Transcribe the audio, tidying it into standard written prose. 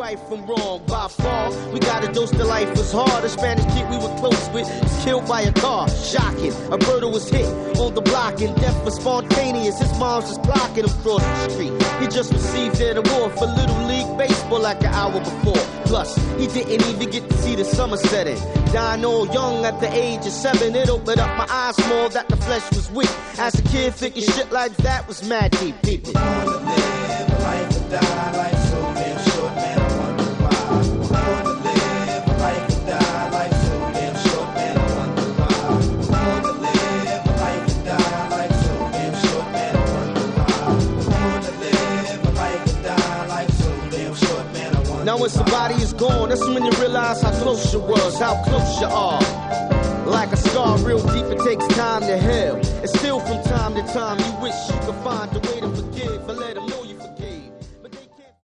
right from wrong. By far, we got a dose to life was hard. A Spanish kid we were close with was killed by a car. Shocking. A birder was hit on the block and death was spontaneous. His mom's just blocking him across the street. He just received an award for Little League Baseball like an hour before. Plus, he didn't even get to see the summer setting. Dying all young at the age of 7. It opened up my eyes more that the flesh was weak. As a kid, thinking shit like that was mad deep. Peep it. Born to live a life or die, life so damn short, man, I wonder why. Born to live a life or die, life so damn short, man, I wonder why. Born to live a life or die, life so damn short, man, I wonder why. Born to live a life or die, life so damn short, man, I wonder why. Now when somebody is gone, that's when you realize how close you was, how close you are. Like a scar real deep, it takes time to heal. And still from time to time, you wish you could find a way to forget.